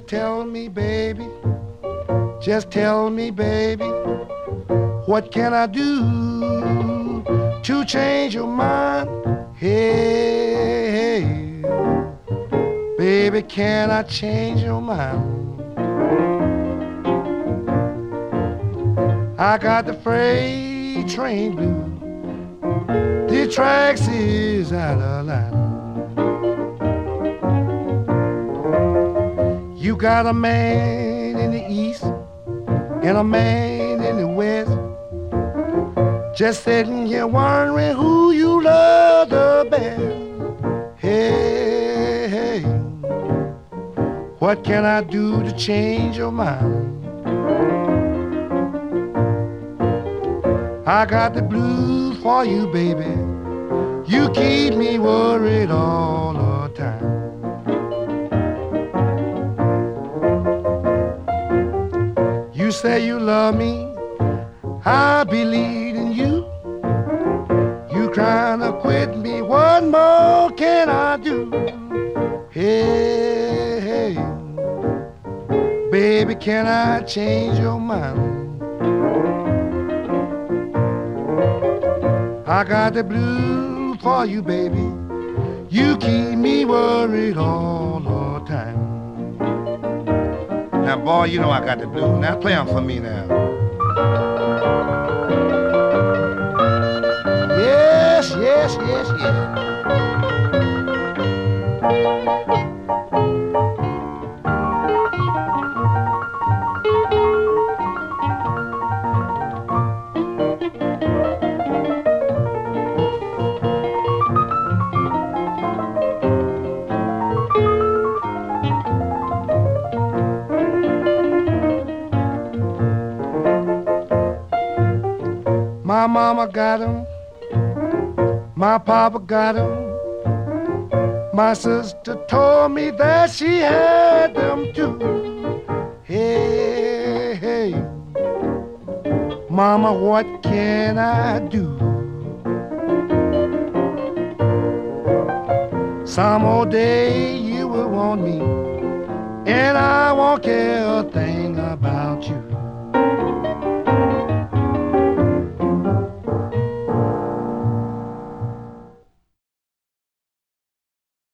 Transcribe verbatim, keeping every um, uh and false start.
just tell me, baby, just tell me, baby, what can I do to change your mind? Hey, hey, baby, can I change your mind? I got the freight train blue, the tracks is out of line. You got a man in the east and a man in the west, just sitting here wondering who you love the best. Hey, hey, what can I do to change your mind? I got the blues for you, baby. You keep me worried all the time. You say you love me, I believe in you. You trying to quit me, what more can I do? Hey, hey, baby, can I change your mind? I got the blues for you, baby. You keep me worried all the time. Now, boy, you know I got the blues. Now, play them for me now. Yes, yes, yes, yes. My mama got 'em, my papa got 'em, my sister told me that she had them too. Hey, hey, mama, what can I do? Some old day you will want me, and I won't care a thing.